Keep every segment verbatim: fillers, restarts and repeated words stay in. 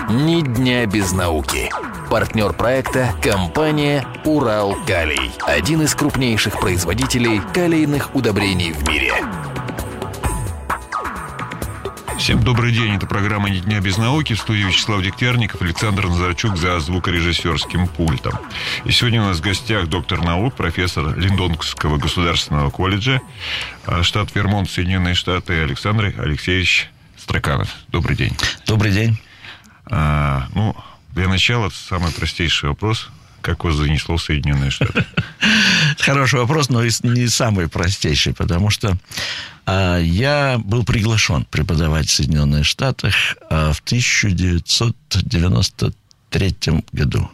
Ни дня без науки. Партнер проекта – компания «Уралкалий». Один из крупнейших производителей калийных удобрений в мире. Всем добрый день. Это программа «Ни дня без науки». В студии Вячеслав Дегтярников, Александр Назарчук за звукорежиссерским пультом. И сегодня у нас в гостях доктор наук, профессор Линдонского государственного колледжа, штат Вермонт, Соединенные Штаты, Александр Алексеевич Строканов. Добрый день. Добрый день. А, ну, для начала самый простейший вопрос. Как вас занесло в Соединенные Штаты? Хороший вопрос, но и не самый простейший, потому что а, я был приглашен преподавать в Соединенных Штатах а, в тысяча девятьсот девяносто третьем году.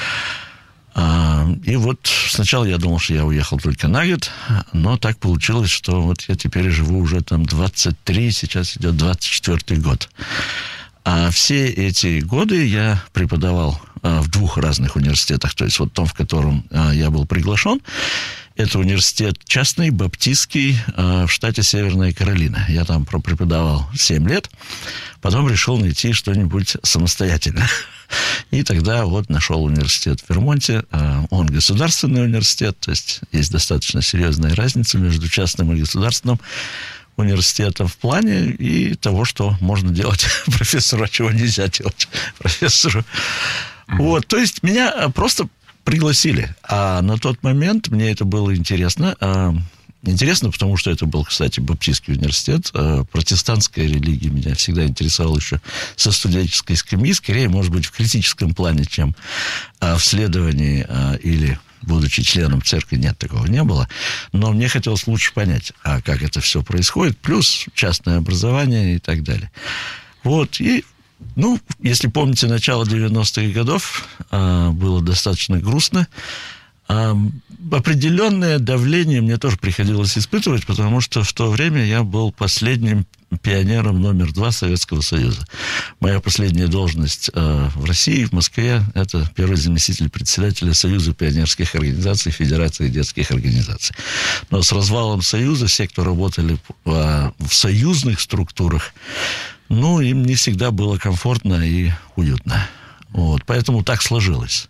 А, и вот сначала я думал, что я уехал только на год, но так получилось, что вот я теперь живу уже там двадцать три, сейчас идет двадцать четвёртый год. А все эти годы я преподавал а, в двух разных университетах. То есть вот том, в котором а, я был приглашен. Это университет частный, баптистский, а, в штате Северная Каролина. Я там преподавал семь лет. Потом решил найти что-нибудь самостоятельно. И тогда вот нашел университет в Вермонте. А, он государственный университет. То есть есть достаточно серьезная разница между частным и государственным университетом в плане и того, что можно делать профессору, а чего нельзя делать профессору. Mm-hmm. Вот, то есть меня просто пригласили. А на тот момент мне это было интересно. А, интересно, потому что это был, кстати, баптистский университет. А, протестантская религия меня всегда интересовала еще со студенческой скамьи. Скорее, может быть, в критическом плане, чем а, в следовании а, или... будучи членом церкви, нет, такого не было. Но мне хотелось лучше понять, а как это все происходит, плюс частное образование и так далее. Вот, и, ну, если помните, начало девяностых годов а, было достаточно грустно. А, определенное давление мне тоже приходилось испытывать, потому что в то время я был последним пионером номер два Советского Союза. Моя последняя должность э, в России, в Москве, это первый заместитель председателя Союза пионерских организаций, Федерации детских организаций. Но с развалом Союза все, кто работали э, в союзных структурах, ну, им не всегда было комфортно и уютно. Вот, поэтому так сложилось.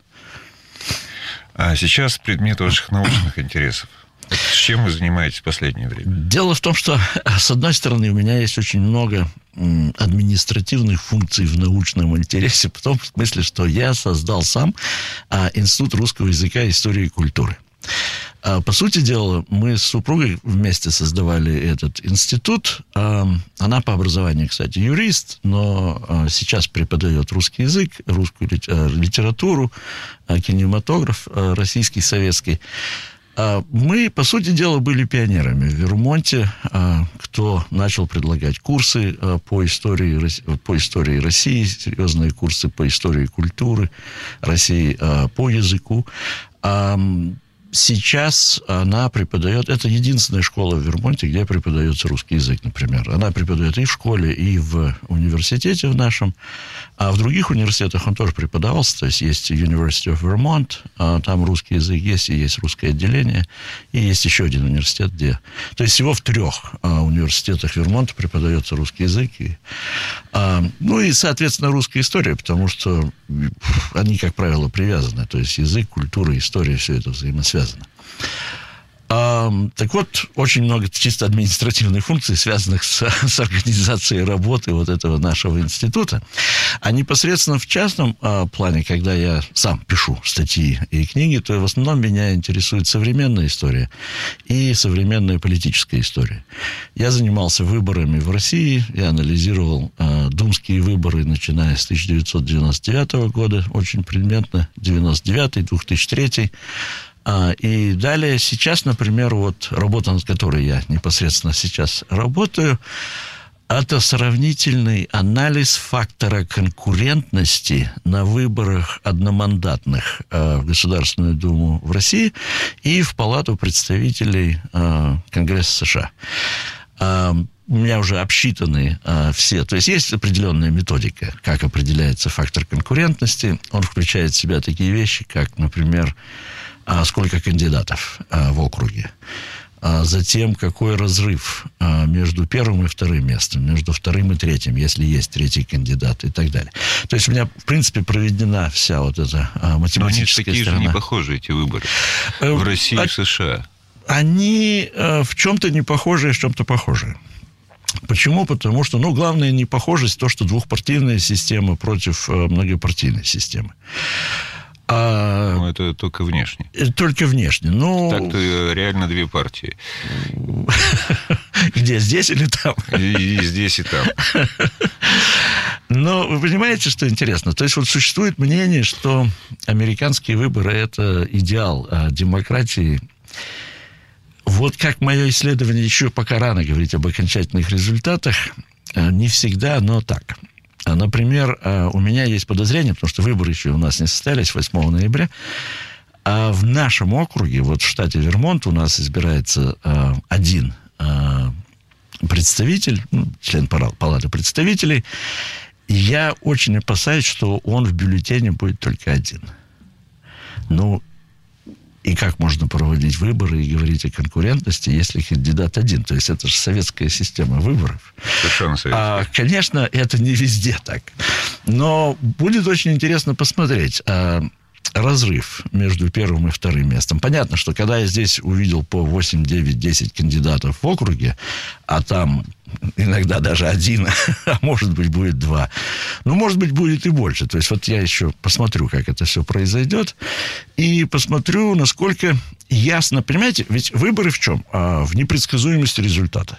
А сейчас предмет ваших научных интересов. С чем вы занимаетесь в последнее время? Дело в том, что, с одной стороны, у меня есть очень много административных функций в научном интересе, в том смысле, что я создал сам Институт русского языка, истории и культуры. По сути дела, мы с супругой вместе создавали этот институт. Она по образованию, кстати, юрист, но сейчас преподает русский язык, русскую литературу, кинематограф российский, советский. Мы, по сути дела, были пионерами в Вермонте, кто начал предлагать курсы по истории, по истории России, серьезные курсы по истории культуры России, по языку. Сейчас она преподает... Это единственная школа в Вермонте, где преподается русский язык, например. Она преподает и в школе, и в университете в нашем. А в других университетах он тоже преподавался. То есть есть University of Vermont, там русский язык есть, и есть русское отделение. И есть еще один университет, где... То есть всего в трех университетах Вермонта преподается русский язык. И, ну и, соответственно, русская история, потому что они, как правило, привязаны. То есть язык, культура, история, все это взаимосвязано. А, так вот, очень много чисто административных функций, связанных с, с организацией работы вот этого нашего института. А непосредственно в частном а, плане, когда я сам пишу статьи и книги, то в основном меня интересует современная история и современная политическая история. Я занимался выборами в России, я анализировал а, думские выборы, начиная с тысяча девятьсот девяносто девятого года, очень предметно, девяносто девятый, две тысячи третий. И далее, сейчас, например, вот работа, над которой я непосредственно сейчас работаю, это сравнительный анализ фактора конкурентности на выборах одномандатных в Государственную Думу в России и в Палату представителей Конгресса США. У меня уже обсчитаны э, все. То есть есть определенная методика, как определяется фактор конкурентности. Он включает в себя такие вещи, как, например, э, сколько кандидатов э, в округе. а затем какой разрыв а, между первым и вторым местом, между вторым и третьим, если есть третий кандидат и так далее. То есть у меня, в принципе, проведена вся вот эта а, математическая Но они сторона. такие же не похожи, эти выборы, в России и в США. Они а, в чем-то не похожи, в чем-то похожи. Почему? Потому что, ну, главная непохожесть то, что двухпартийная система против э, многопартийной системы. А... Ну, это только внешне. Только внешне. Ну... Так-то реально две партии. Где? Здесь или там? И, и здесь, и там. Но вы понимаете, что интересно? То есть вот существует мнение, что американские выборы – это идеал демократии. Вот как мое исследование, еще пока рано говорить об окончательных результатах, не всегда, но так. Например, у меня есть подозрение, потому что выборы еще у нас не состоялись восьмого ноября, а в нашем округе, вот в штате Вермонт, у нас избирается один представитель, член Палаты представителей, и я очень опасаюсь, что он в бюллетене будет только один. Ну, и как можно проводить выборы и говорить о конкурентности, если кандидат один? То есть это же советская система выборов. Совершенно советская. А, конечно, это не везде так. Но будет очень интересно посмотреть а, разрыв между первым и вторым местом. Понятно, что когда я здесь увидел по восемь, девять, десять кандидатов в округе, а там иногда даже один, а может быть, будет два. Ну, может быть, будет и больше. То есть, вот я еще посмотрю, как это все произойдет, и посмотрю, насколько ясно... Понимаете, ведь выборы в чем? А, в непредсказуемости результата.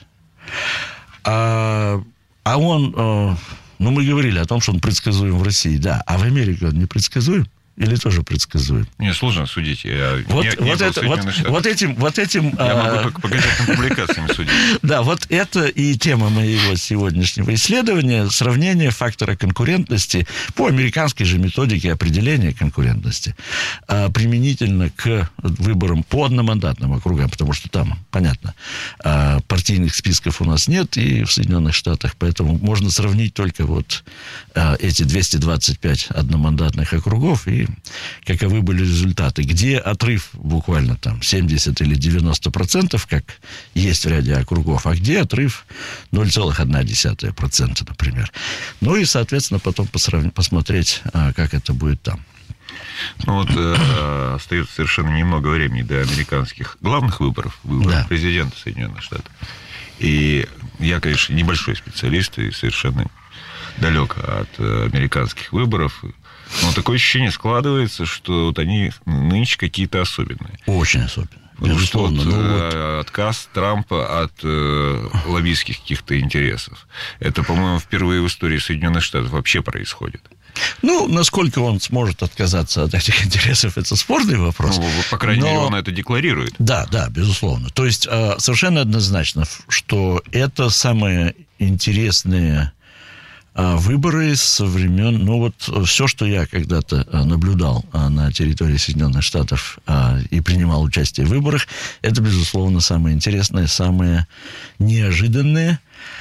А, а он... А, ну, мы говорили о том, что он предсказуем в России, да. А в Америке он непредсказуем? Или тоже предсказуем? Мне сложно судить. Я вот, не, не вот, это, вот, вот этим... Вот этим я а... могу только по газетным публикациям судить. Да, вот это и тема моего сегодняшнего исследования. Сравнение фактора конкурентности по американской же методике определения конкурентности а, применительно к выборам по одномандатным округам, потому что там, понятно, а, партийных списков у нас нет и в Соединенных Штатах, поэтому можно сравнить только вот а, эти двести двадцать пять одномандатных округов и каковы были результаты, где отрыв буквально там семьдесят или девяносто процентов, как есть в ряде округов, а где отрыв ноль целых одна десятая процента, например. Ну и, соответственно, потом посрав... посмотреть, как это будет там. Ну вот э, остается совершенно немного времени до американских главных выборов, выборов да. президента Соединенных Штатов. И я, конечно, небольшой специалист и совершенно далек от американских выборов. Но такое ощущение складывается, что вот они нынче какие-то особенные. Очень особенные. Безусловно. Вот, ну, вот. Отказ Трампа от э, лоббистских каких-то интересов. Это, по-моему, впервые в истории Соединенных Штатов вообще происходит. Ну, насколько он сможет отказаться от этих интересов, это спорный вопрос. Ну, по крайней Но... мере, он это декларирует. Да, да, безусловно. То есть, э, совершенно однозначно, что это самое интересное... Выборы со времен, ну вот все, что я когда-то наблюдал на территории Соединенных Штатов и принимал участие в выборах, это, безусловно, самое интересное, самое неожиданное.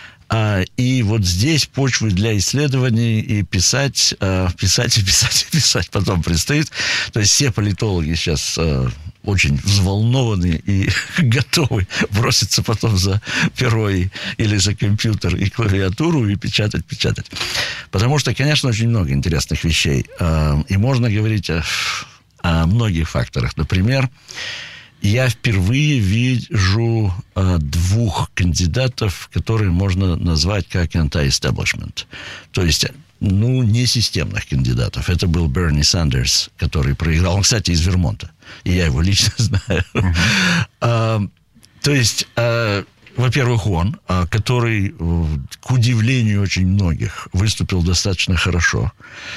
И вот здесь почвы для исследований и писать, писать и писать и писать потом предстоит. То есть все политологи сейчас очень взволнованы и готовы броситься потом за перо и, или за компьютер и клавиатуру и печатать, печатать. Потому что, конечно, очень много интересных вещей. И можно говорить о, о многих факторах. Например, я впервые вижу а, двух кандидатов, которые можно назвать как anti-establishment. То есть, ну, не системных кандидатов. Это был Берни Сандерс, который проиграл. Он, кстати, из Вермонта. И я его лично знаю. Uh-huh. а, то есть... А, во-первых, он, который, к удивлению очень многих, выступил достаточно хорошо.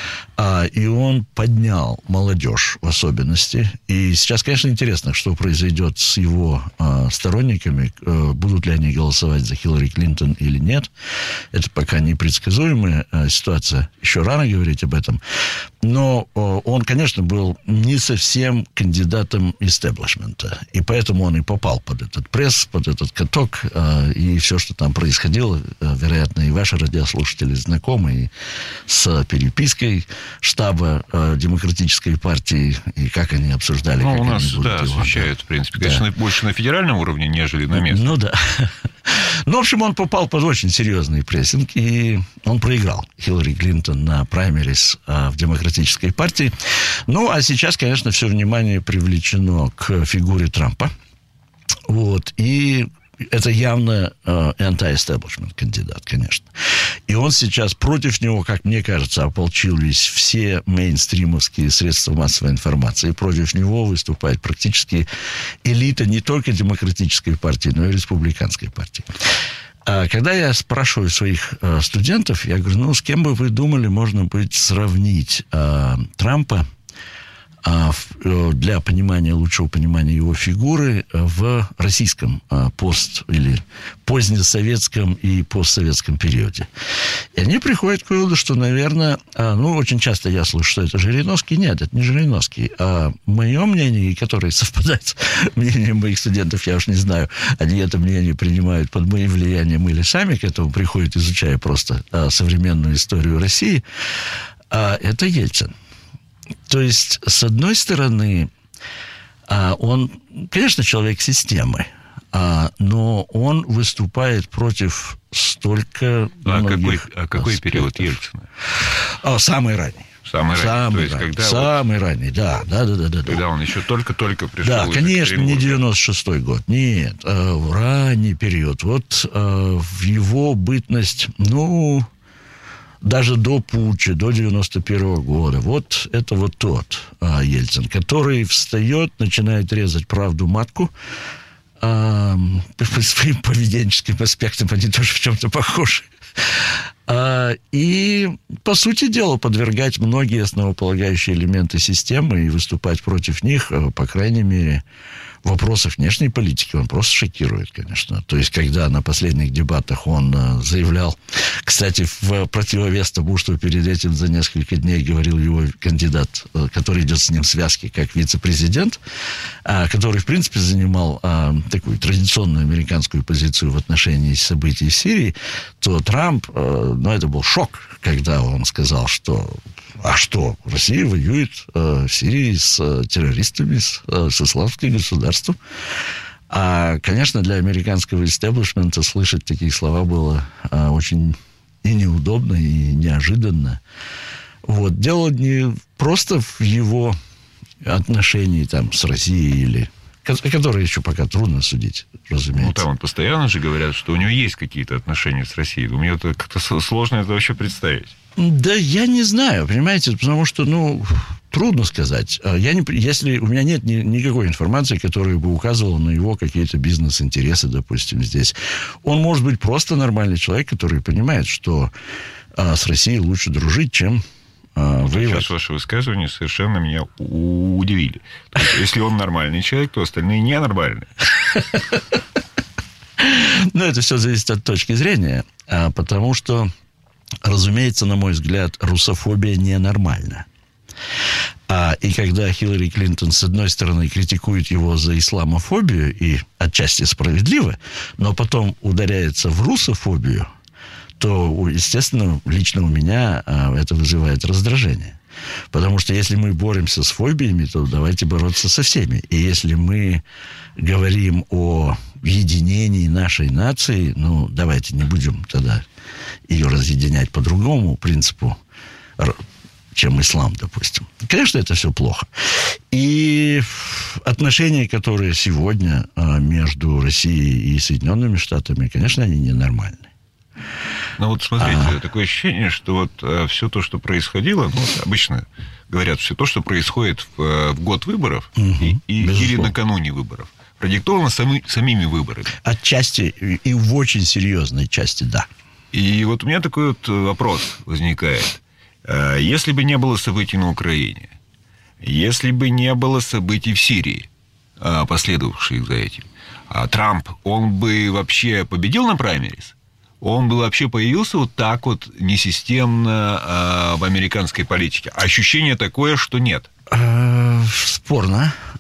И он поднял молодежь в особенности. И сейчас, конечно, интересно, что произойдет с его сторонниками. Будут ли они голосовать за Хиллари Клинтон или нет. Это пока непредсказуемая ситуация. Еще рано говорить об этом. Но он, конечно, был не совсем кандидатом истеблишмента. И поэтому он и попал под этот пресс, под этот каток и все, что там происходило, вероятно, и ваши радиослушатели знакомы с перепиской штаба Демократической партии, и как они обсуждали, ну, как у нас, они будут да, его... освещают, в принципе, да. конечно, больше на федеральном уровне, нежели на местном. Ну, да. Ну, в общем, он попал под очень серьезный прессинг, и он проиграл Хиллари Клинтон на праймерис в Демократической партии. Ну, а сейчас, конечно, все внимание привлечено к фигуре Трампа. Вот, и это явно э, anti-establishment кандидат, конечно. И он сейчас против него, как мне кажется, ополчились все мейнстримовские средства массовой информации. Против него выступает практически элита не только Демократической партии, но и Республиканской партии. А когда я спрашиваю своих э, студентов, я говорю, ну, с кем бы вы думали, можно будет сравнить э, Трампа для понимания, лучшего понимания его фигуры в российском пост- или позднесоветском и постсоветском периоде. И они приходят к выводу, что, наверное, ну, очень часто я слышу, что это Жириновский. Нет, это не Жириновский. А мое мнение, которое совпадает с мнением моих студентов, я уж не знаю, они это мнение принимают под моим влиянием или сами к этому приходят, изучая просто современную историю России, это Ельцин. То есть, с одной стороны, он, конечно, человек системы, но он выступает против столько а многих какой, а какой аспектов. Период Ельцина? О, самый ранний. Самый ранний. Самый То есть, ранний, когда самый вот, ранний, да, да, да, да, да. Когда он еще только-только пришел. Да, конечно, не девяносто шестой год. Нет, в ранний период. Вот в его бытность, ну... даже до путча, до девяносто первого года. Вот это вот тот а, Ельцин, который встает, начинает резать правду матку. А, по своим поведенческим аспектам они тоже в чем-то похожи. А, и, по сути дела, подвергать многие основополагающие элементы системы и выступать против них, по крайней мере, в вопросах внешней политики он просто шокирует, конечно. То есть, когда на последних дебатах он э, заявлял, кстати, в противовес тому, что перед этим за несколько дней говорил его кандидат, э, который идет с ним в связке, как вице-президент, э, который, в принципе, занимал э, такую традиционную американскую позицию в отношении событий в Сирии, то Трамп, э, ну, это был шок, когда он сказал, что а что, Россия воюет э, в Сирии с э, террористами, с, э, с исламским государством. А, конечно, для американского истеблишмента слышать такие слова было э, очень и неудобно, и неожиданно. Вот. Дело не просто в его отношении там, с Россией, или, которые еще пока трудно судить, разумеется. Ну, там он постоянно же говорят, что у него есть какие-то отношения с Россией. У меня это как-то сложно это вообще представить. Да я не знаю, понимаете, потому что, ну, трудно сказать. Я не, если у меня нет ни, никакой информации, которая бы указывала на его какие-то бизнес-интересы, допустим, здесь. Он может быть просто нормальный человек, который понимает, что а, с Россией лучше дружить, чем а, ну, воевать. Сейчас ваши высказывания совершенно меня удивили. То есть, если он нормальный человек, то остальные ненормальные. Ну, это все зависит от точки зрения, потому что, разумеется, на мой взгляд, русофобия ненормальна. А, и когда Хиллари Клинтон, с одной стороны, критикует его за исламофобию, и отчасти справедливо, но потом ударяется в русофобию, то, естественно, лично у меня а, это вызывает раздражение. Потому что если мы боремся с фобиями, то давайте бороться со всеми. И если мы говорим о единении нашей нации, ну, давайте не будем тогда ее разъединять по другому принципу, чем ислам, допустим. Конечно, это все плохо. И отношения, которые сегодня между Россией и Соединенными Штатами, конечно, они ненормальны. Ну вот смотрите, а... такое ощущение, что вот э, все то, что происходило, ну, вот обычно говорят, все то, что происходит в, э, в год выборов угу, и, и, или накануне выборов, продиктовано сами, самими выборами. Отчасти и в очень серьезной части, да. И вот у меня такой вот вопрос возникает. Э, если бы не было событий на Украине, если бы не было событий в Сирии, э, последовавших за этим, э, Трамп, он бы вообще победил на праймерис? Он бы вообще появился вот так вот несистемно э, в американской политике? Ощущение такое, что нет. Спорно.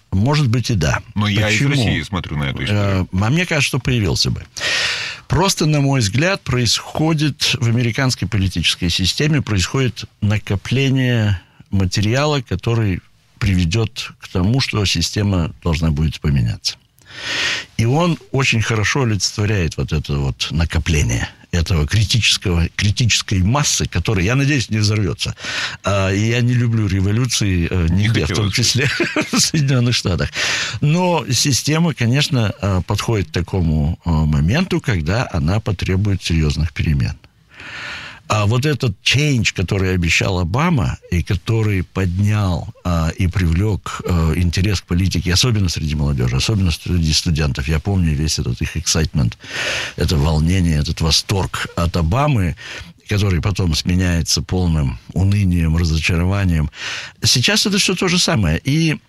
Может быть и да. Но я Почему? из России смотрю на эту историю. А мне кажется, что появился бы. Просто, на мой взгляд, происходит в американской политической системе происходит накопление материала, который приведет к тому, что система должна будет поменяться. И он очень хорошо олицетворяет вот это вот накопление этого критического, критической массы, которая, я надеюсь, не взорвется. А, и я не люблю революции а, нигде, в том числе в Соединенных Штатах. Но система, конечно, подходит к такому моменту, когда она потребует серьезных перемен. А вот этот change, который обещал Обама, и который поднял а, и привлек а, интерес к политике, особенно среди молодежи, особенно среди студентов. Я помню весь этот их excitement, это волнение, этот восторг от Обамы, который потом сменяется полным унынием, разочарованием. Сейчас это все то же самое. И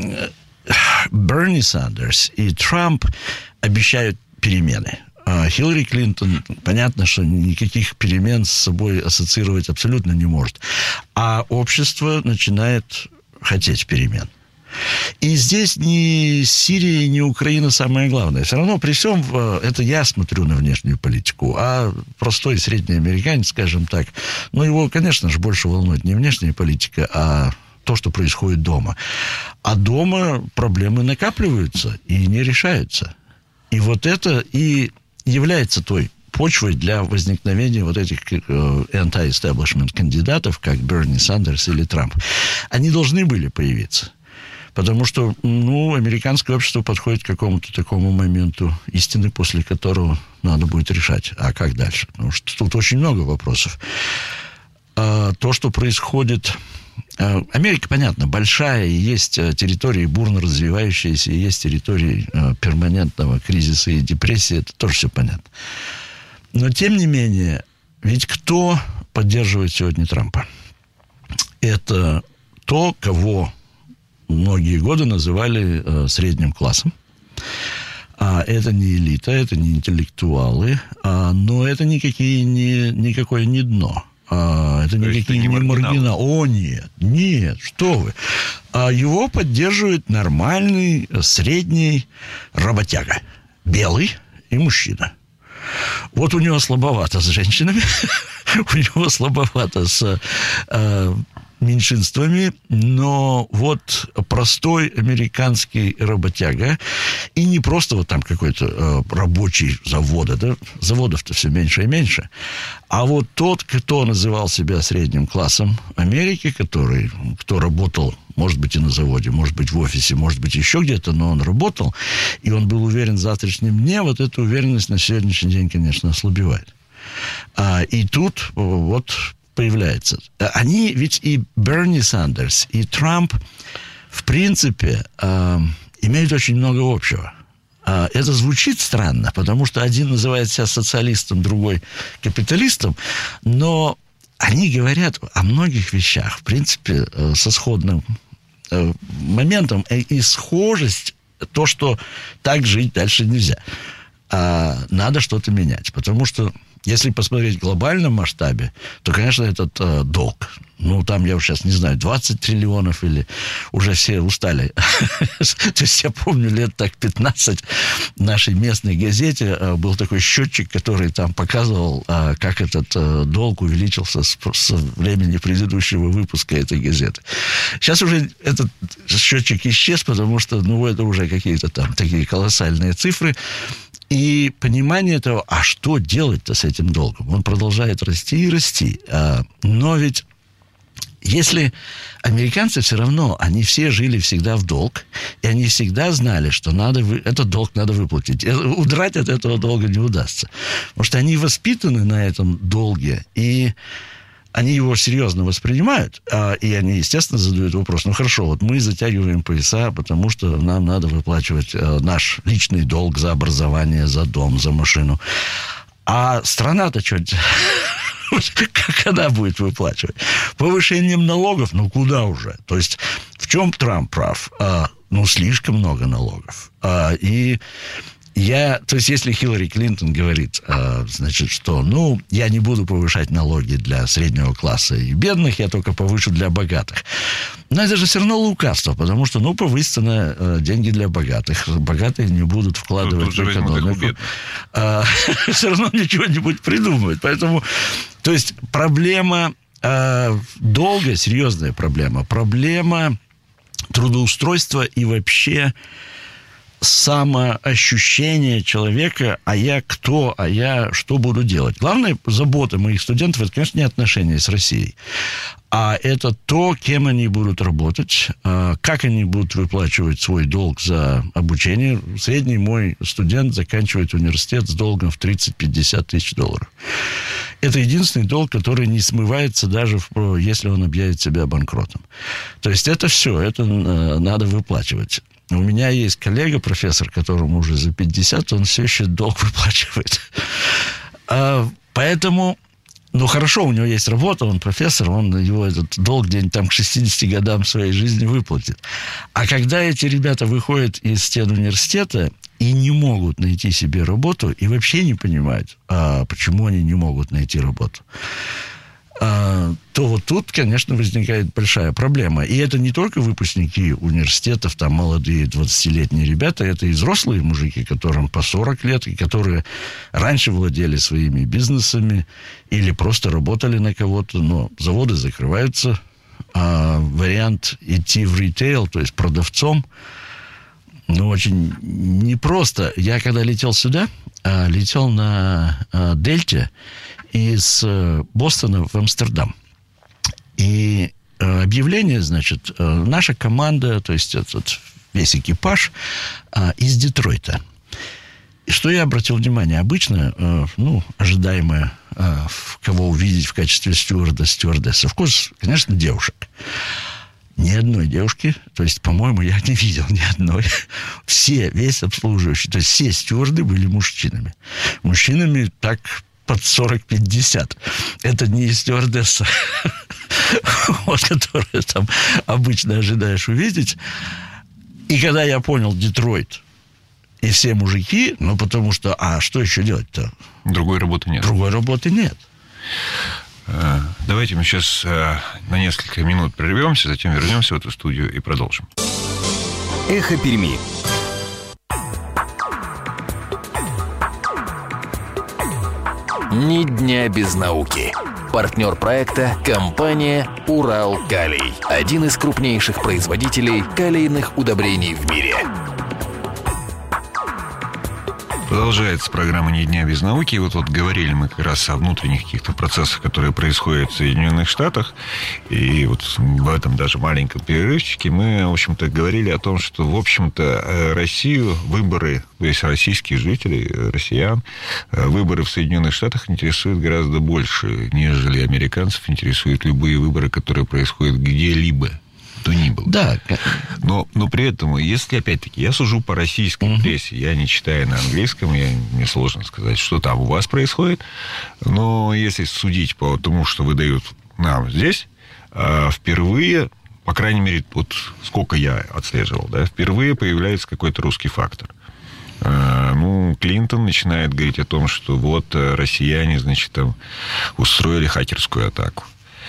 Берни Сандерс и Трамп обещают перемены. Хиллари Клинтон, понятно, что никаких перемен с собой ассоциировать абсолютно не может. А общество начинает хотеть перемен. И здесь ни Сирия, ни Украина самое главное. Все равно при всем, это я смотрю на внешнюю политику, а простой средний американец, скажем так, ну, его, конечно же, больше волнует не внешняя политика, а то, что происходит дома. А дома проблемы накапливаются и не решаются. И вот это и является той почвой для возникновения вот этих anti-establishment кандидатов, как Берни Сандерс или Трамп. Они должны были появиться. Потому что, ну, американское общество подходит к какому-то такому моменту истины, после которого надо будет решать, а как дальше. Потому что тут очень много вопросов. А то, что происходит... Америка, понятно, большая, и есть территории бурно развивающиеся, и есть территории перманентного кризиса и депрессии, это тоже все понятно. Но, тем не менее, ведь кто поддерживает сегодня Трампа? Это то, кого многие годы называли средним классом. Это не элита, это не интеллектуалы, но это никакие не, никакое не дно. А, это никакие не, не маргиналы. О, нет, нет, что вы. А его поддерживает нормальный, средний работяга. Белый и мужчина. Вот у него слабовато с женщинами, у него слабовато с э, меньшинствами, но вот простой американский работяга, и не просто вот там какой-то э, рабочий завода, да, заводов-то все меньше и меньше, а вот тот, кто называл себя средним классом Америки, который, кто работал, может быть, и на заводе, может быть, в офисе, может быть, еще где-то, но он работал, и он был уверен в завтрашнем дне, вот эта уверенность на сегодняшний день, конечно, ослабевает. А, и тут вот появляется. Они, ведь и Берни Сандерс, и Трамп, в принципе, э, имеют очень много общего. Э, это звучит странно, потому что один называет себя социалистом, другой капиталистом, но они говорят о многих вещах, в принципе, э, со сходным э, моментом. И схожесть, то, что так жить дальше нельзя. А надо что-то менять, потому что если посмотреть в глобальном масштабе, то, конечно, этот э, долг, ну, там, я уже сейчас не знаю, двадцать триллионов или уже все устали. То есть я помню, лет так пятнадцать в нашей местной газете э, был такой счетчик, который там показывал, э, как этот э, долг увеличился с, со времени предыдущего выпуска этой газеты. Сейчас уже этот счетчик исчез, потому что, ну, это уже какие-то там такие колоссальные цифры. И понимание того, а что делать-то с этим долгом? Он продолжает расти и расти. Но ведь если американцы все равно, они все жили всегда в долг, и они всегда знали, что надо, этот долг надо выплатить. Удрать от этого долга не удастся. Потому что они воспитаны на этом долге, и они его серьезно воспринимают, а, и они, естественно, задают вопрос, ну, хорошо, вот мы затягиваем пояса, потому что нам надо выплачивать а, наш личный долг за образование, за дом, за машину. А страна-то что, как она будет выплачивать? Повышением налогов? Ну, куда уже? То есть, в чем Трамп прав? А, ну, слишком много налогов. А, и Я, то есть, если Хиллари Клинтон говорит, значит, что, ну, я не буду повышать налоги для среднего класса и бедных, я только повышу для богатых. Но это же все равно лукавство, потому что, ну, повысятся на деньги для богатых. Богатые не будут вкладывать в экономику. А, все равно ничего-нибудь придумают. Поэтому, то есть, проблема а, долга, серьезная проблема. Проблема трудоустройства и вообще самоощущение человека, а я кто, а я что буду делать. Главная забота моих студентов, это, конечно, не отношения с Россией, а это то, кем они будут работать, как они будут выплачивать свой долг за обучение. Средний мой студент заканчивает университет с долгом в тридцать-пятьдесят тысяч долларов. Это единственный долг, который не смывается даже, если он объявит себя банкротом. То есть это все, это надо выплачивать. У меня есть коллега, профессор, которому уже за пятьдесят, он все еще долг выплачивает. А, поэтому, ну, хорошо, у него есть работа, он профессор, он его этот долг где-нибудь там к шестидесяти годам своей жизни выплатит. А когда эти ребята выходят из стен университета и не могут найти себе работу, и вообще не понимают, а почему они не могут найти работу, то вот тут, конечно, возникает большая проблема. И это не только выпускники университетов, там молодые двадцатилетние ребята, это и взрослые мужики, которым по сорок лет, и которые раньше владели своими бизнесами или просто работали на кого-то, но заводы закрываются. А вариант идти в ритейл, то есть продавцом, ну, очень непросто. Я когда летел сюда, летел на Дельте из Бостона в Амстердам. И объявление, значит, наша команда, то есть этот весь экипаж из Детройта. И что я обратил внимание? Обычно, ну, ожидаемо, кого увидеть в качестве стюарда, стюардесса, вкус, конечно, девушек. Ни одной девушки, то есть, по-моему, я не видел ни одной. Все, весь обслуживающий, то есть все стюарды были мужчинами. Мужчинами так под сорок-пятьдесят. Это не стюардесса, вот, которую там обычно ожидаешь увидеть. И когда я понял Детройт, и все мужики, ну, потому что, а что еще делать-то? Другой работы нет. Другой работы нет. Давайте мы сейчас на несколько минут прервемся, затем вернемся в эту студию и продолжим. Эхо Перми. Ни дня без науки. Партнер проекта – компания «Урал Калий». Один из крупнейших производителей калийных удобрений в мире. Продолжается программа «Ни дня без науки». И вот, вот говорили мы как раз о внутренних каких-то процессах, которые происходят в Соединенных Штатах. И вот в этом даже маленьком перерывчике мы, в общем-то, говорили о том, что, в общем-то, Россию, выборы, то есть российских жителей, россиян, выборы в Соединенных Штатах интересуют гораздо больше, нежели американцев интересуют любые выборы, которые происходят где-либо. То ни было. Да. Но, но при этом, если, опять-таки, я сужу по российской uh-huh. прессе, я не читаю на английском, я, мне сложно сказать, что там у вас происходит, но если судить по тому, что выдают нам здесь, впервые, по крайней мере, вот сколько я отслеживал, да, впервые появляется какой-то русский фактор. Ну, Клинтон начинает говорить о том, что вот россияне, значит, там устроили хакерскую атаку.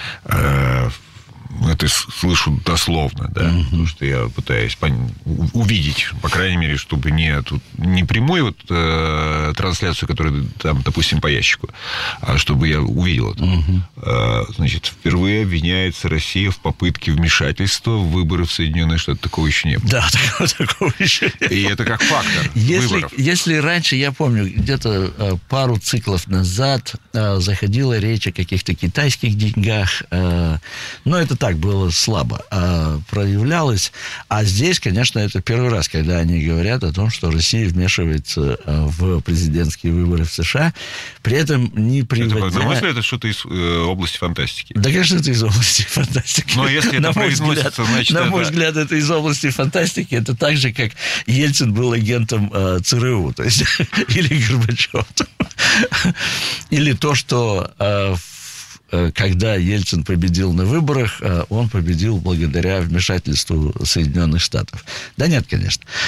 Это слышу дословно, да, mm-hmm. потому что я пытаюсь пон... увидеть, по крайней мере, чтобы не, тут, не прямую вот, э, трансляцию, которая там, допустим, по ящику, а чтобы я увидел это. Mm-hmm. Э, значит, впервые обвиняется Россия в попытке вмешательства в выборы в Соединенные Штаты. Такого еще не было. Да, такого, такого еще не было. И это как фактор если, выборов. Если раньше, я помню, где-то э, пару циклов назад э, заходила речь о каких-то китайских деньгах, э, но это так было слабо а, проявлялось. А здесь, конечно, это первый раз, когда они говорят о том, что Россия вмешивается а, в президентские выборы в США, при этом не приводя... Это, на мой взгляд, это что-то из э, области фантастики. Да, конечно, это из области фантастики. Но если это произносится, значит... На это... мой взгляд, это из области фантастики. Это так же, как Ельцин был агентом э, ЦРУ, то есть, или Горбачев. Или то, что... Э, когда Ельцин победил на выборах, он победил благодаря вмешательству Соединенных Штатов. Да нет, конечно.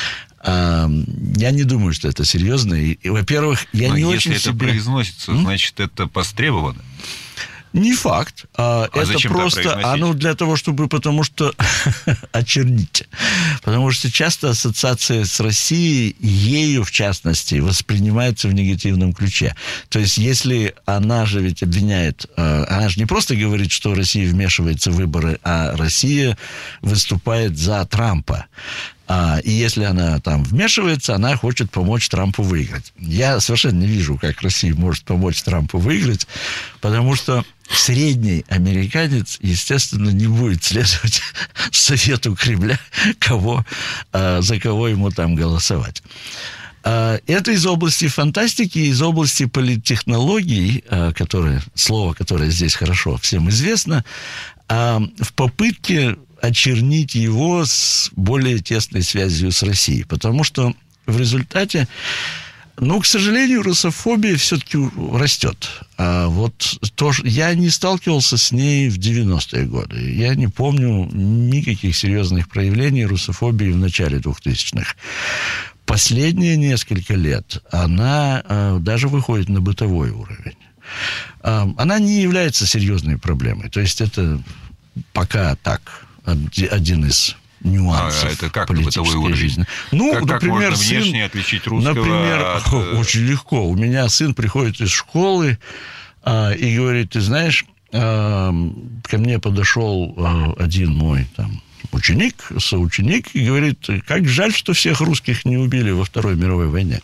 Я не думаю, что это серьезно. И, и во-первых, я Но не если очень это себе... произносится, М? значит, это востребовано. Не факт. А это зачем просто, а ну для того, чтобы, потому что очернить. Потому что часто ассоциация с Россией, ею в частности, воспринимается в негативном ключе. То есть, если она же ведь обвиняет, она же не просто говорит, что Россия вмешивается в выборы, а Россия выступает за Трампа. А, и если она там вмешивается, она хочет помочь Трампу выиграть. Я совершенно не вижу, как Россия может помочь Трампу выиграть, потому что средний американец, естественно, не будет следовать совету Кремля, кого, а, за кого ему там голосовать. А, это из области фантастики, из области политтехнологий, а, которое, слово, которое здесь хорошо всем известно, а, в попытке очернить его с более тесной связью с Россией. Потому что в результате, ну, к сожалению, русофобия все-таки растет. А вот тоже я не сталкивался с ней в девяностые годы. Я не помню никаких серьезных проявлений русофобии в начале двухтысячных. Последние несколько лет она а, даже выходит на бытовой уровень. А, она не является серьезной проблемой. То есть это пока так... один из нюансов а, это как политической жизни. Ну, как, например, как можно сын, внешне отличить русского например, от... очень легко. У меня сын приходит из школы а, и говорит, ты знаешь, а, ко мне подошел а, один мой там ученик, соученик, и говорит, как жаль, что всех русских не убили во Второй мировой войне.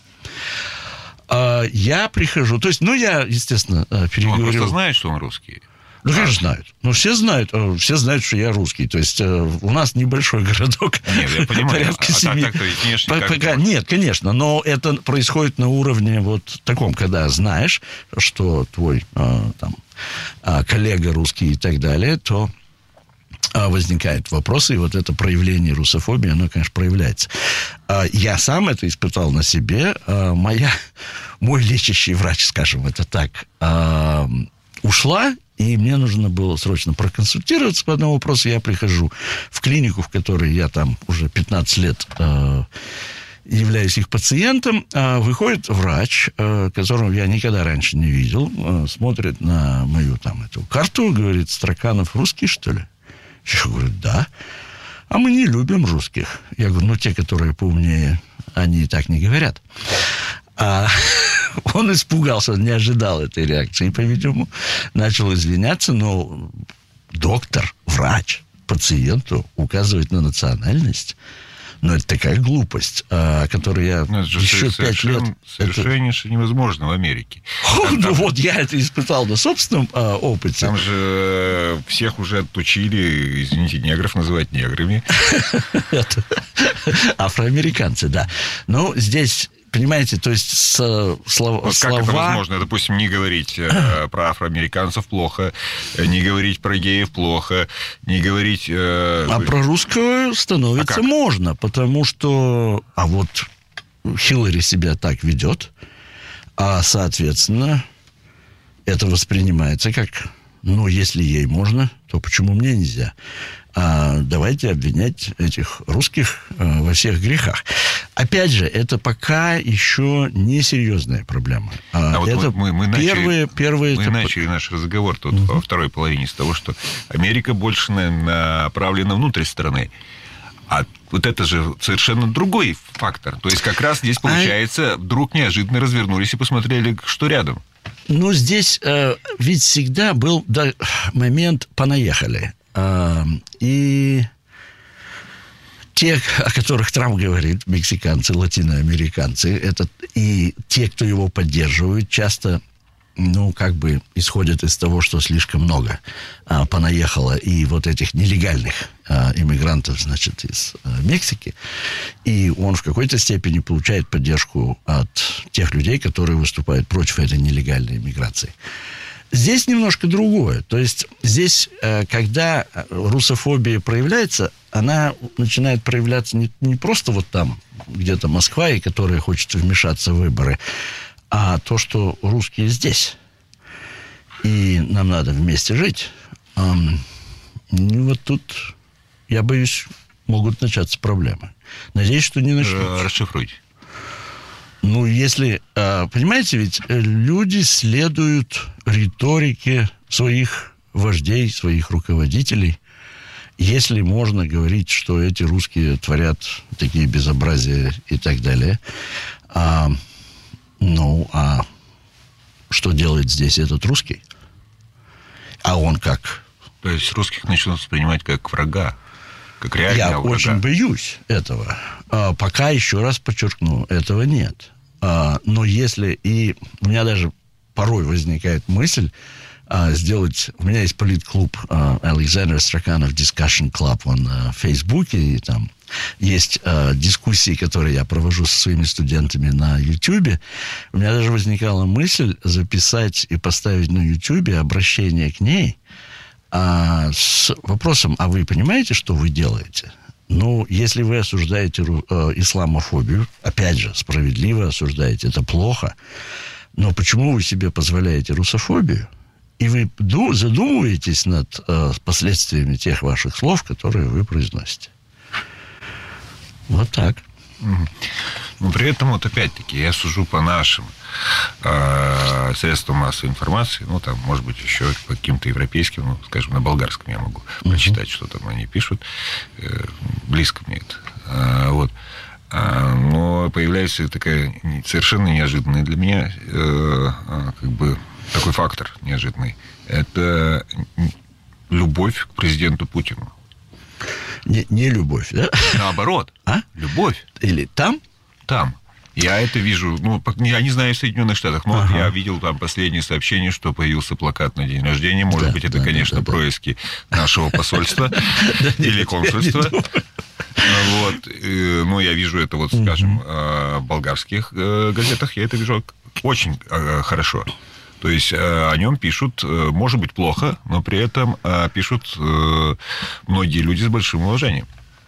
А, я прихожу, то есть, ну, я, естественно, переговорил... Он просто знает, что он русский. Ну, конечно, знают. Ну, все знают, все знают, что я русский. То есть, у нас небольшой городок. Нет, я понимаю. Порядка а семи. так-то ведь внешне Пока... Нет, конечно, но это происходит на уровне вот таком, когда знаешь, что твой там, коллега русский и так далее, то возникают вопросы, и вот это проявление русофобии, оно, конечно, проявляется. Я сам это испытал на себе. Моя, мой лечащий врач, скажем это так, ушла, и мне нужно было срочно проконсультироваться по одному вопросу. Я прихожу в клинику, в которой я там уже пятнадцать лет э, являюсь их пациентом. Э, выходит врач, э, которого я никогда раньше не видел, э, смотрит на мою там эту карту, говорит, Строканов русский, что ли? Я говорю, да. А мы не любим русских. Я говорю, ну, те, которые поумнее, они так не говорят. А он испугался, он не ожидал этой реакции, по-видимому, начал извиняться, но доктор, врач пациенту указывает на национальность. Но это такая глупость, о которой я ну, еще пять лет... Совершеннейше это... невозможно в Америке. О, там, ну там... вот я это испытал на собственном а, опыте. Там же всех уже отучили, извините, негров называть неграми. Афроамериканцы, да. Ну, здесь... Понимаете, то есть с, слов, вот слова... Как это возможно? Допустим, не говорить э, про афроамериканцев плохо, не говорить про геев плохо, не говорить... Э... А про русского становится а можно, потому что... А вот Хиллари себя так ведет, а, соответственно, это воспринимается как... Ну, если ей можно, то почему мне нельзя? А давайте обвинять этих русских а, во всех грехах. Опять же, это пока еще не серьезная проблема. А, а вот это мы, мы начали, первые, первые мы это... начали наш разговор тут uh-huh. во второй половине с того, что Америка больше направлена внутрь страны. А вот это же совершенно другой фактор. То есть, как раз здесь, получается, а... вдруг неожиданно развернулись и посмотрели, что рядом. Ну, здесь э, ведь всегда был да, момент «понаехали». Э, и те, о которых Трамп говорит, мексиканцы, латиноамериканцы, это и те, кто его поддерживают, часто... ну, как бы исходят из того, что слишком много а, понаехало и вот этих нелегальных а, иммигрантов, значит, из а, Мексики. И он в какой-то степени получает поддержку от тех людей, которые выступают против этой нелегальной иммиграции. Здесь немножко другое. То есть здесь, а, когда русофобия проявляется, она начинает проявляться не, не просто вот там, где-то Москва, и которая хочет вмешаться в выборы, а то, что русские здесь, и нам надо вместе жить, эм, вот тут, я боюсь, могут начаться проблемы. Надеюсь, что не начнете. Расшифруйте. Ну, если... Понимаете, ведь люди следуют риторике своих вождей, своих руководителей. Если можно говорить, что эти русские творят такие безобразия и так далее, а, ну, а что делает здесь этот русский? А он как? То есть русских начнут воспринимать как врага, как реального Я врага. очень боюсь этого. А, пока, еще раз подчеркну, этого нет. А, но если... И у меня даже порой возникает мысль а, сделать... У меня есть политклуб а, Александр Страканов Discussion Club, он а, в Фейсбуке, и там есть а, дискуссии, которые я провожу со своими студентами на Ютьюбе. У меня даже возникала мысль записать и поставить на Ютьюбе обращение к ней а, с вопросом: а вы понимаете, что вы делаете? Ну, если вы осуждаете э, исламофобию, опять же, справедливо осуждаете, это плохо, но почему вы себе позволяете русофобию? И вы задумываетесь над э, последствиями тех ваших слов, которые вы произносите. Вот так. Но при этом, вот опять-таки, я сужу по нашим э, средствам массовой информации, ну, там, может быть, еще по каким-то европейским, ну, скажем, на болгарском я могу uh-huh. прочитать, что там они пишут. Э, близко мне это. Э, вот. А, но появляется такая совершенно неожиданная для меня, э, как бы, такой фактор неожиданный. Это любовь к президенту Путину. Не, не любовь, да? Наоборот. А? Любовь. Или там? Там. Я это вижу, ну, я не знаю в Соединенных Штатах, но ага. я видел там последнее сообщение, что появился плакат на день рождения. Может да, быть, это, да, конечно, да, да, происки да. нашего посольства или консульства. Вот. Ну, я вижу это, вот, скажем, в болгарских газетах, я это вижу очень хорошо. То есть о нем пишут, может быть, плохо, но при этом пишут многие люди с большим уважением.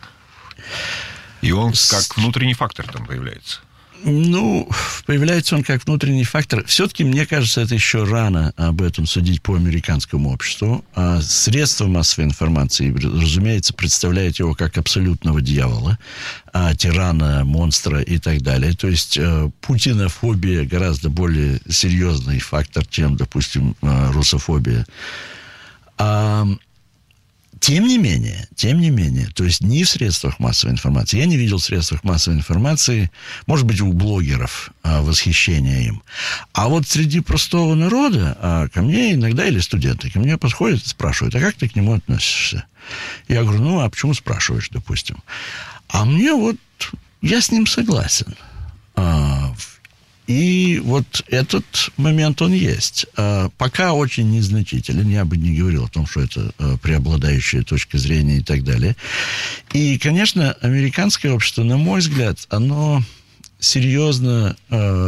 И он как внутренний фактор там появляется. Ну, появляется он как внутренний фактор. Все-таки, мне кажется, это еще рано об этом судить по американскому обществу. А средства массовой информации, разумеется, представляют его как абсолютного дьявола, а тирана, монстра и так далее. То есть э, путинофобия гораздо более серьезный фактор, чем, допустим, э, русофобия. А... Тем не менее, тем не менее, то есть не в средствах массовой информации. Я не видел в средствах массовой информации, может быть, у блогеров а, восхищения им. А вот среди простого народа а, ко мне иногда, или студенты, ко мне подходят и спрашивают: а как ты к нему относишься? Я говорю: ну, а почему спрашиваешь, допустим? А мне вот, я с ним согласен. А, И вот этот момент, он есть. Пока очень незначителен. Я бы не говорил о том, что это преобладающая точка зрения и так далее. И, конечно, американское общество, на мой взгляд, оно серьезно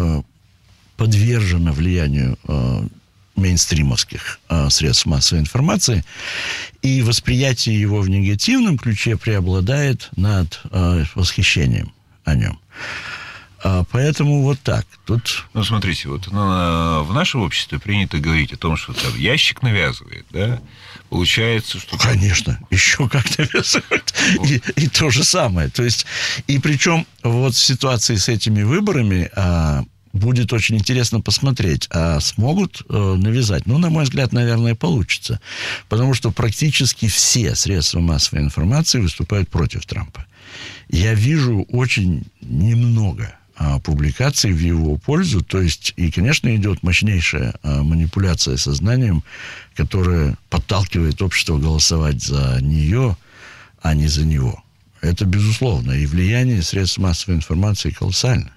подвержено влиянию мейнстримовских средств массовой информации. И восприятие его в негативном ключе преобладает над восхищением о нем. А, поэтому вот так. Тут... Ну, смотрите, вот ну, в нашем обществе принято говорить о том, что там ящик навязывает, да? Получается, что... Конечно, еще как навязывают. Вот. И, и то же самое. То есть, и причем вот в ситуации с этими выборами а, будет очень интересно посмотреть, а смогут а, навязать. Ну, на мой взгляд, наверное, получится. Потому что практически все средства массовой информации выступают против Трампа. Я вижу очень немного публикаций в его пользу. То есть, и, конечно, идет мощнейшая а, манипуляция сознанием, которая подталкивает общество голосовать за нее, а не за него. Это безусловно. И влияние средств массовой информации колоссально.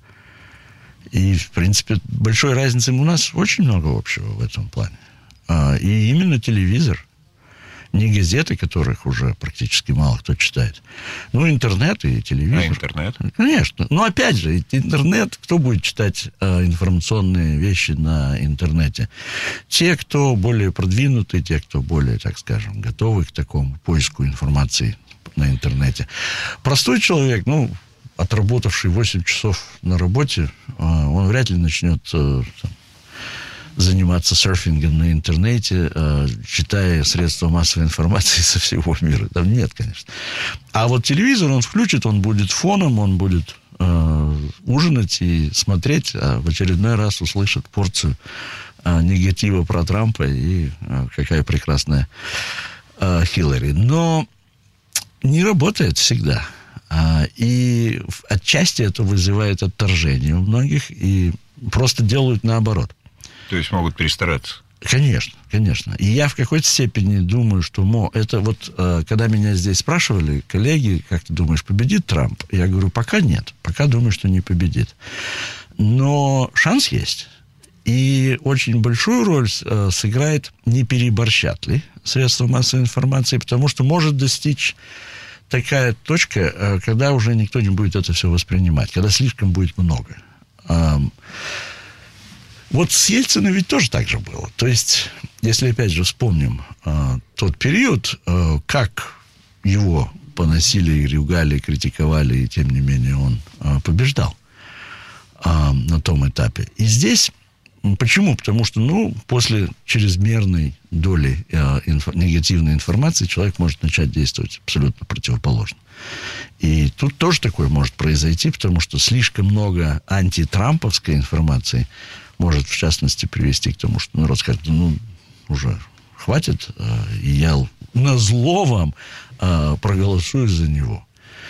И, в принципе, большой разницы у нас очень много общего в этом плане. А, и именно телевизор. Не газеты, которых уже практически мало кто читает. Ну, интернет и телевизор. А интернет? Конечно. Но опять же, интернет, кто будет читать э, информационные вещи на интернете? Те, кто более продвинутые, те, кто более, так скажем, готовы к такому поиску информации на интернете. Простой человек, ну, отработавший восемь часов на работе, э, он вряд ли начнет... Э, там, заниматься серфингом на интернете, читая средства массовой информации со всего мира. Там нет, конечно. А вот телевизор он включит, он будет фоном, он будет ужинать и смотреть, а в очередной раз услышит порцию негатива про Трампа и какая прекрасная Хиллари. Но не работает всегда. И отчасти это вызывает отторжение у многих, и просто делают наоборот. То есть могут перестараться? Конечно, конечно. И я в какой-то степени думаю, что мо, это вот, когда меня здесь спрашивали коллеги, как ты думаешь, победит Трамп? Я говорю, пока нет, пока думаю, что не победит. Но шанс есть. И очень большую роль сыграет, не переборщат ли средства массовой информации, потому что может достичь такая точка, когда уже никто не будет это все воспринимать, когда слишком будет много. Вот с Ельциным ведь тоже так же было. То есть, если опять же вспомним тот период, как его поносили, ругали, критиковали, и тем не менее он побеждал на том этапе. И здесь почему? Потому что, ну, после чрезмерной доли э, инфо, негативной информации человек может начать действовать абсолютно противоположно. И тут тоже такое может произойти, потому что слишком много антитрамповской информации может, в частности, привести к тому, что народ скажет, ну, уже хватит, э, и я назло вам э, проголосую за него.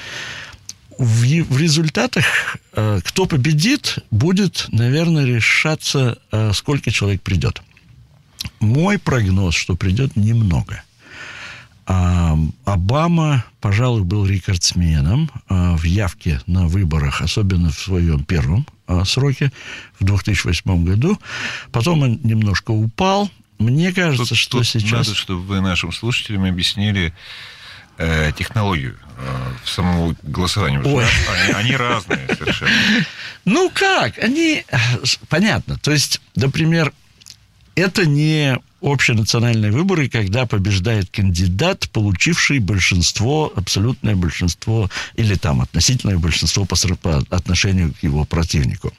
В, в результатах, э, кто победит, будет, наверное, решаться, э, сколько человек придет. Мой прогноз, что придет немного. А, Обама, пожалуй, был рекордсменом э, в явке на выборах, особенно в своем первом э, сроке, в две тысячи восьмом году. Потом он немножко упал. Мне кажется, тут, что тут сейчас... Надо, чтобы вы нашим слушателям объяснили э, технологию в самом голосовании. Они, они разные совершенно. Ну как? Они... Понятно. То есть, например, это не общенациональные выборы, когда побеждает кандидат, получивший большинство, абсолютное большинство, или там относительное большинство по, по отношению к его противнику.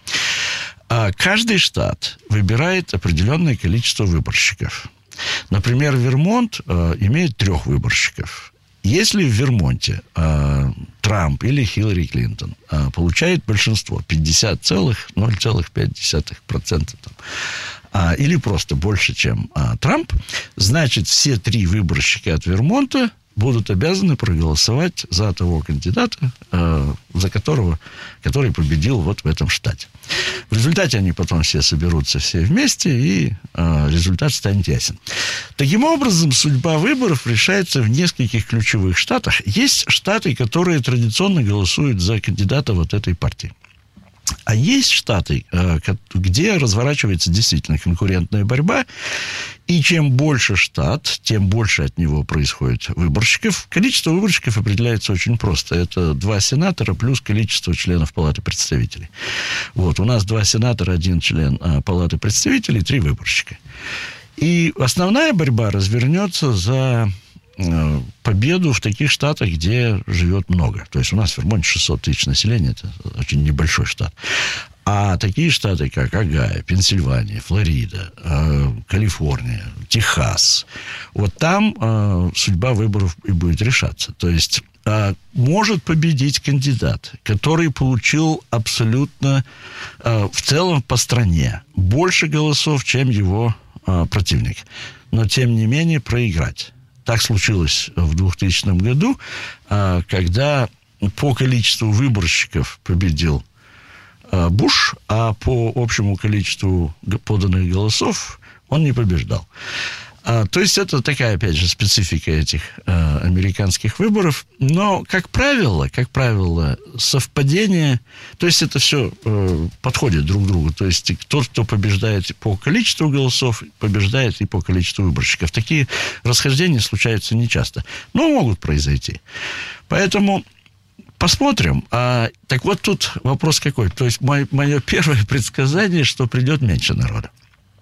А каждый штат выбирает определенное количество выборщиков. Например, Вермонт э, имеет трех выборщиков. Если в Вермонте э, Трамп или Хиллари Клинтон э, получает большинство, пятьдесят целых ноль пять десятых процента, там, э, или просто больше, чем э, Трамп, значит, все три выборщика от Вермонта будут обязаны проголосовать за того кандидата, э, за которого, который победил вот в этом штате. В результате они потом все соберутся все вместе, и э, результат станет ясен. Таким образом, судьба выборов решается в нескольких ключевых штатах. Есть штаты, которые традиционно голосуют за кандидата вот этой партии. А есть штаты, где разворачивается действительно конкурентная борьба, и чем больше штат, тем больше от него происходит выборщиков. Количество выборщиков определяется очень просто. Это два сенатора плюс количество членов Палаты представителей. Вот, у нас два сенатора, один член Палаты представителей, три выборщика. И основная борьба развернется за победу в таких штатах, где живет много. То есть у нас в Вермонте шестьсот тысяч населения, это очень небольшой штат. А такие штаты, как Огайо, Пенсильвания, Флорида, э, Калифорния, Техас, вот там э, судьба выборов и будет решаться. То есть э, может победить кандидат, который получил абсолютно э, в целом по стране больше голосов, чем его э, противник. Но, тем не менее, проиграть. Так случилось в двухтысячном году, когда по количеству выборщиков победил Буш, а по общему количеству поданных голосов он не побеждал. То есть это такая, опять же, специфика этих американских выборов. Но, как правило, как правило, совпадение, то есть это все подходит друг к другу. То есть тот, кто побеждает по количеству голосов, побеждает и по количеству выборщиков. Такие расхождения случаются нечасто, но могут произойти. Поэтому посмотрим. А, так вот тут вопрос какой. То есть мое, мое первое предсказание, что придет меньше народа.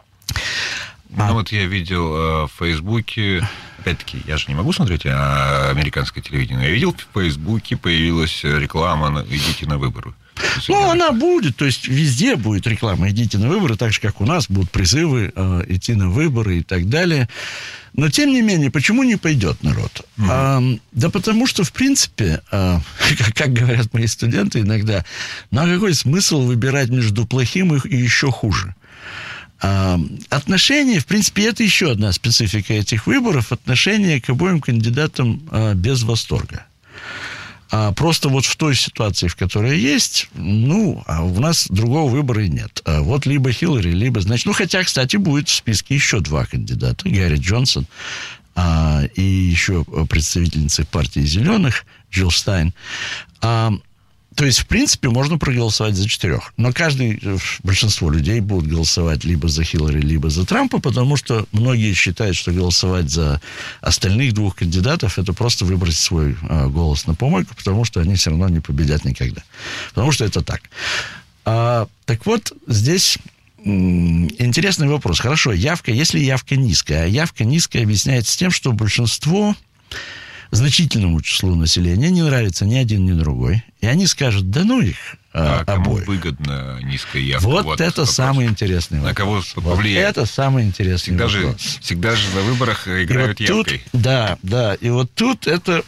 Ну, а... вот я видел э, в Фейсбуке, опять-таки, я же не могу смотреть а, американское телевидение, я видел в Фейсбуке появилась реклама на, «Идите на выборы». Ну, она будет, то есть везде будет реклама. Идите на выборы, так же, как у нас будут призывы э, идти на выборы и так далее. Но, тем не менее, почему не пойдет народ? Mm-hmm. А, да потому что, в принципе, а, как, как говорят мои студенты иногда, ну, а какой смысл выбирать между плохим и, и еще хуже? А, отношение, в принципе, это еще одна специфика этих выборов, отношение к обоим кандидатам а, без восторга. А просто вот в той ситуации, в которой есть, ну, а у нас другого выбора и нет. А вот либо Хиллари, либо, значит... Ну, хотя, кстати, будет в списке еще два кандидата. Гарри Джонсон а, и еще представительница партии «Зеленых» Джилл Стайн. А, то есть, в принципе, можно проголосовать за четырех. Но каждый, большинство людей будут голосовать либо за Хиллари, либо за Трампа, потому что многие считают, что голосовать за остальных двух кандидатов — это просто выбросить свой а, голос на помойку, потому что они все равно не победят никогда. Потому что это так. А, так вот, здесь м- интересный вопрос. Хорошо, явка, если явка низкая, а явка низкая объясняется тем, что большинство... значительному числу населения не нравится ни один, ни другой. И они скажут, да ну их а, а обоих. кому выгодна низкая явка? Вот, вот это вопрос. Самый интересный вопрос. На кого повлияет? Вот это самый интересный всегда вопрос. Же, всегда же на выборах играют вот явкой. Тут, да, да. И вот тут это...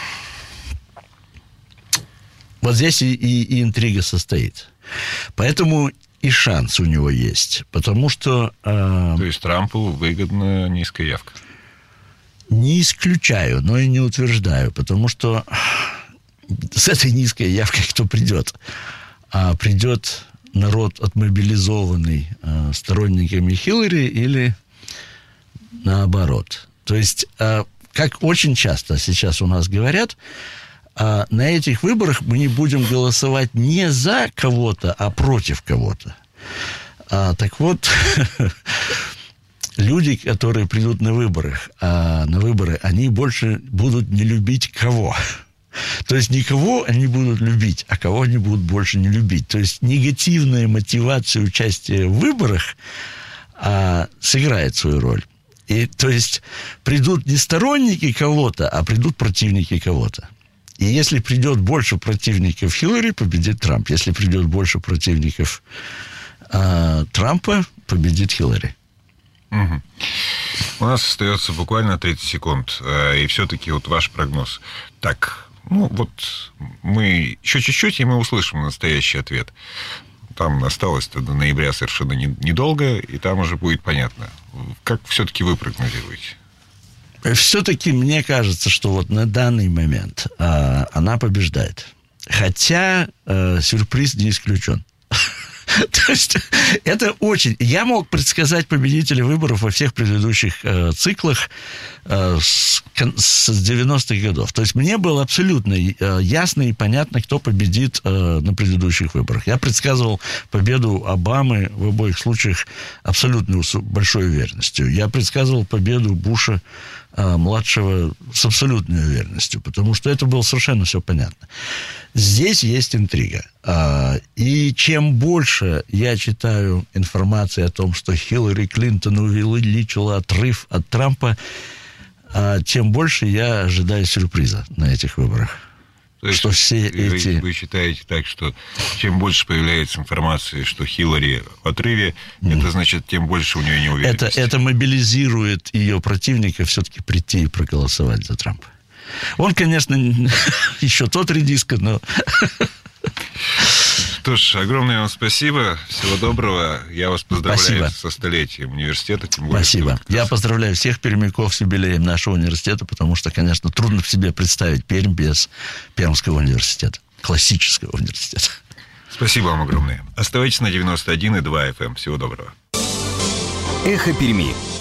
Вот здесь и, и, и интрига состоит. Поэтому и шанс у него есть. Потому что... Э... То есть Трампу выгодна низкая явка? Не исключаю, но и не утверждаю, потому что с этой низкой явкой кто придет? А придет народ, отмобилизованный а, сторонниками Хиллари, или наоборот? То есть, а, как очень часто сейчас у нас говорят, а, на этих выборах мы не будем голосовать не за кого-то, а против кого-то. А, так вот... Люди, которые придут на выборы, а на выборы, они больше будут не любить кого. То есть никого они будут любить, а кого они будут больше не любить. То есть негативная мотивация участия в выборах а, сыграет свою роль. И, то есть придут не сторонники кого-то, а придут противники кого-то. И если придет больше противников Хиллари, победит Трамп. Если придет больше противников а, Трампа, победит Хиллари. Угу. У нас остается буквально тридцать секунд. И все-таки вот ваш прогноз. Так, ну вот мы еще чуть-чуть, и мы услышим настоящий ответ. Там осталось-то до ноября совершенно недолго, и там уже будет понятно. Как все-таки вы прогнозируете? Все-таки мне кажется, что вот на данный момент а, она побеждает. Хотя а, сюрприз не исключен. То есть это очень... Я мог предсказать победителя выборов во всех предыдущих э, циклах э, с, с девяностых годов. То есть мне было абсолютно э, ясно и понятно, кто победит э, на предыдущих выборах. Я предсказывал победу Обамы в обоих случаях абсолютно большой уверенностью. Я предсказывал победу Буша э, младшего с абсолютной уверенностью, потому что это было совершенно все понятно. Здесь есть интрига. И чем больше я читаю информации о том, что Хиллари Клинтон увеличила отрыв от Трампа, тем больше я ожидаю сюрприза на этих выборах. То есть что все вы, эти... вы считаете так, что чем больше появляется информации, что Хиллари в отрыве, mm. это значит, тем больше у нее неуверенности? Это, это мобилизирует ее противника все-таки прийти и проголосовать за Трампа. Он, конечно, еще тот редиска, но... Что ж, огромное вам спасибо. Всего доброго. Я вас поздравляю спасибо. со столетием университета. Тем более, спасибо. Я поздравляю всех пермяков с юбилеем нашего университета, потому что, конечно, трудно себе представить Пермь без Пермского университета, классического университета. Спасибо вам огромное. Оставайтесь на девяносто один и два эф эм. Всего доброго. Эхо Перми.